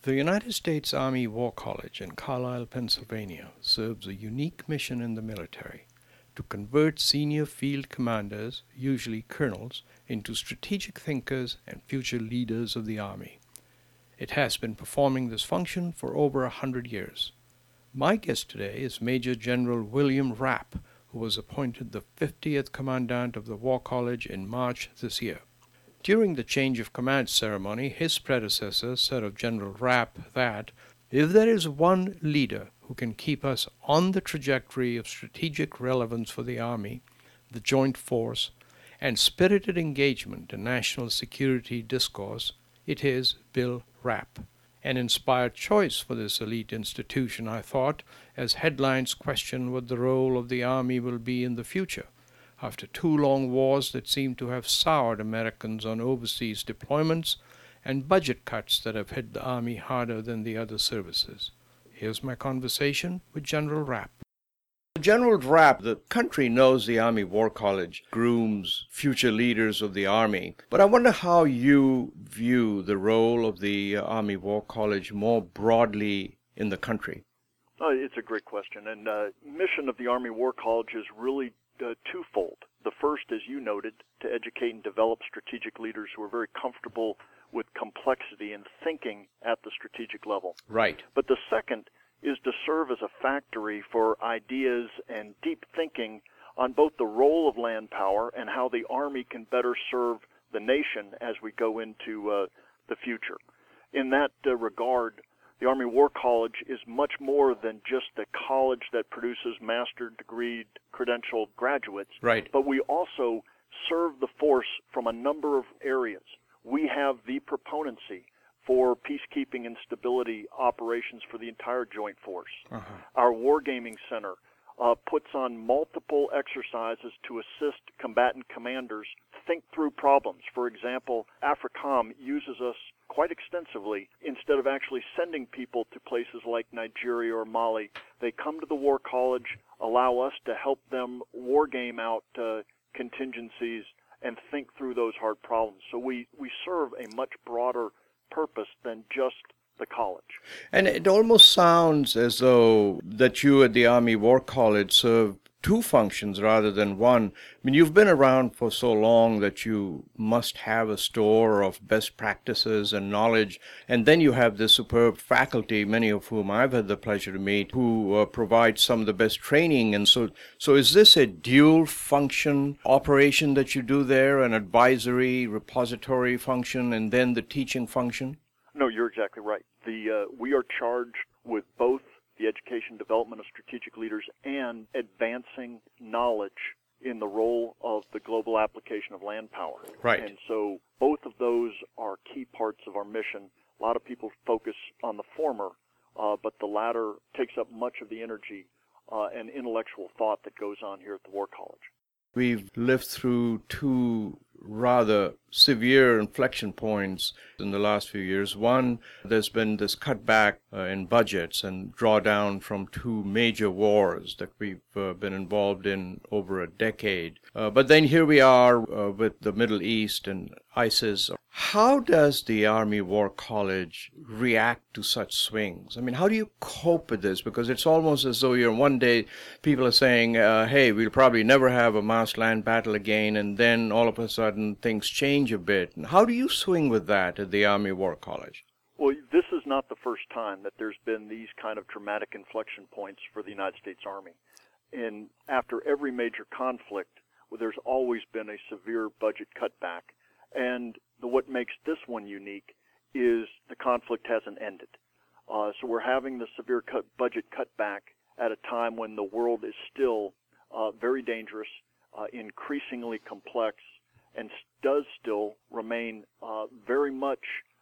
The United States Army War College in Carlisle, Pennsylvania, serves a unique mission in the military to convert senior field commanders, usually colonels, into strategic thinkers and future leaders of the Army. It has been performing this function for over 100 years. My guest today is Major General William Rapp, who was appointed the 50th Commandant of the War College in March this year. During the change of command ceremony, his predecessor said of General Rapp that, if there is one leader who can keep us on the trajectory of strategic relevance for the Army, the joint force, and spirited engagement in national security discourse, it is Bill Rapp. An inspired choice for this elite institution, I thought, as headlines question what the role of the Army will be in the future, after 2 long wars that seem to have soured Americans on overseas deployments and budget cuts that have hit the Army harder than the other services. Here's my conversation with General Rapp. General Rapp, the country knows the Army War College grooms future leaders of the Army, but I wonder how you view the role of the Army War College more broadly in the country. It's a great question, and mission of the Army War College is really twofold. The first, as you noted, to educate and develop strategic leaders who are very comfortable with complexity and thinking at the strategic level. Right. But the second is to serve as a factory for ideas and deep thinking on both the role of land power and how the Army can better serve the nation as we go into the future. In that regard, the Army War College is much more than just a college that produces master degree credentialed graduates. Right. But we also serve the force from a number of areas. We have the proponency for peacekeeping and stability operations for the entire joint force. Our Wargaming Center puts on multiple exercises to assist combatant commanders think through problems. For example, AFRICOM uses us quite extensively. Instead of actually sending people to places like Nigeria or Mali, they come to the War College, allow us to help them wargame out contingencies and think through those hard problems. So we serve a much broader purpose than just the college. And it almost sounds as though that you at the Army War College serve 2 functions rather than one. I mean, you've been around for so long that you must have a store of best practices and knowledge, and then you have this superb faculty, many of whom I've had the pleasure to meet, who provide some of the best training. And so is this a dual function operation that you do there, an advisory repository function and then the teaching function? No, you're exactly right. We are charged with both the education development of strategic leaders and advancing knowledge in the role of the global application of land power. Right. And so both of those are key parts of our mission. A lot of people focus on the former, but the latter takes up much of the energy and intellectual thought that goes on here at the War College. We've lived through 2 rather severe inflection points in the last few years. One, there's been this cutback in budgets and drawdown from 2 major wars that we've been involved in over a decade. But then here we are with the Middle East and ISIS. How does the Army War College react to such swings? I mean, how do you cope with this? Because it's almost as though one day people are saying, hey, we'll probably never have a mass land battle again, and then all of a sudden things change a bit. And how do you swing with that at the Army War College? Well, this is not the first time that there's been these kind of dramatic inflection points for the United States Army. And after every major conflict, there's always been a severe budget cutback. And what makes this one unique is the conflict hasn't ended. So we're having the severe budget cutback at a time when the world is still very dangerous, increasingly complex, and does still remain very much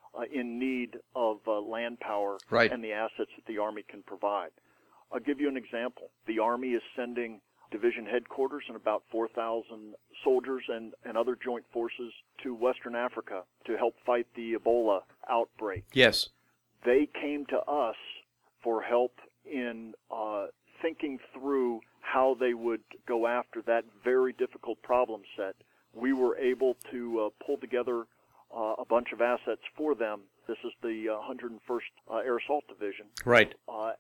in need of land power. Right. And the assets that the Army can provide. I'll give you an example. The Army is sending division headquarters and about 4,000 soldiers and other joint forces to Western Africa to help fight the Ebola outbreak. Yes. They came to us for help in thinking through how they would go after that very difficult problem set. We were able to pull together a bunch of assets for them This is the 101st Air Assault Division. Right.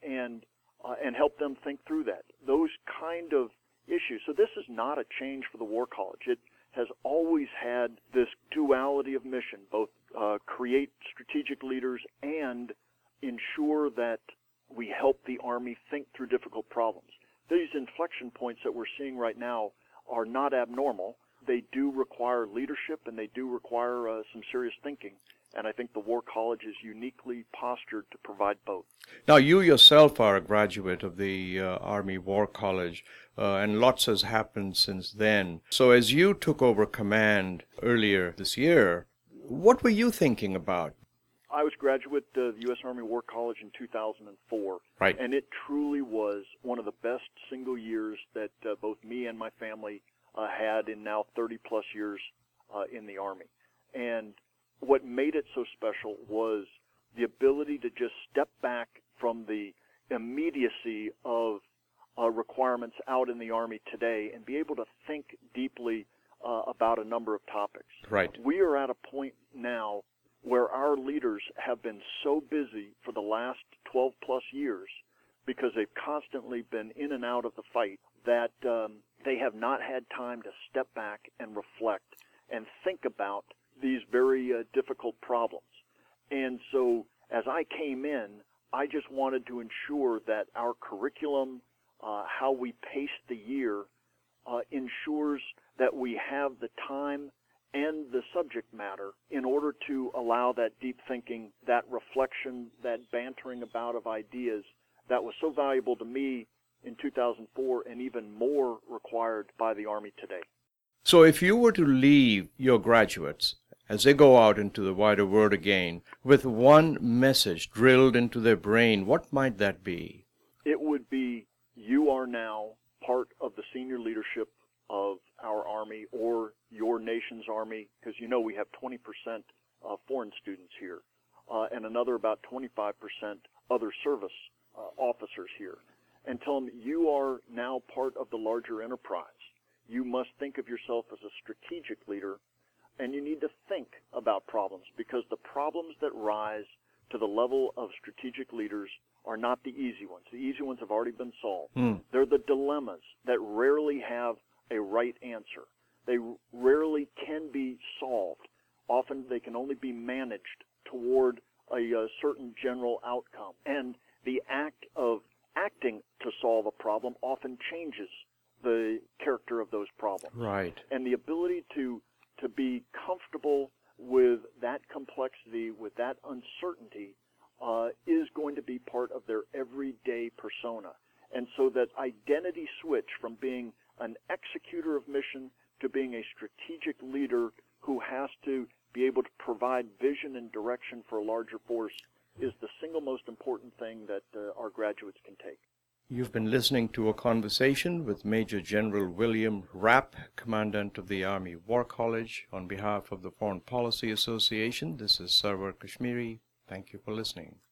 And help them think through that. Those kind of issues. So this is not a change for the War College. It has always had this duality of mission, both create strategic leaders and ensure that we help the Army think through difficult problems. These inflection points that we're seeing right now are not abnormal. They do require leadership, and they do require some serious thinking. And I think the War College is uniquely postured to provide both. Now, you yourself are a graduate of the Army War College, and lots has happened since then. So as you took over command earlier this year, what were you thinking about? I was a graduate of the U.S. Army War College in 2004. Right. And it truly was one of the best single years that both me and my family had in now 30-plus years in the Army. And what made it so special was the ability to just step back from the immediacy of requirements out in the Army today and be able to think deeply about a number of topics. Right. We are at a point now where our leaders have been so busy for the last 12-plus years because they've constantly been in and out of the fight that they have not had time to step back and reflect and think about these very difficult problems. And so as I came in, I just wanted to ensure that our curriculum, how we pace the year, ensures that we have the time and the subject matter in order to allow that deep thinking, that reflection, that bantering about of ideas that was so valuable to me in 2004 and even more required by the Army today. So if you were to leave your graduates as they go out into the wider world again with one message drilled into their brain, what might that be? It would be, you are now part of the senior leadership of our Army or your nation's Army, because you know we have 20% foreign students here and another about 25% other service officers here. And tell them you are now part of the larger enterprise. You must think of yourself as a strategic leader, and you need to think about problems, because the problems that rise to the level of strategic leaders are not the easy ones. The easy ones have already been solved. They're the dilemmas that rarely have a right answer. They rarely can be solved. Often they can only be managed toward a certain general outcome. And the act of acting to solve a problem often changes the character of those problems. Right. And the ability to be comfortable with that complexity, with that uncertainty, is going to be part of their everyday persona. And so that identity switch from being an executor of mission to being a strategic leader who has to be able to provide vision and direction for a larger force is the single most important thing that our graduates can take. You've been listening to a conversation with Major General William Rapp, Commandant of the Army War College. On behalf of the Foreign Policy Association, this is Sarwar Kashmiri. Thank you for listening.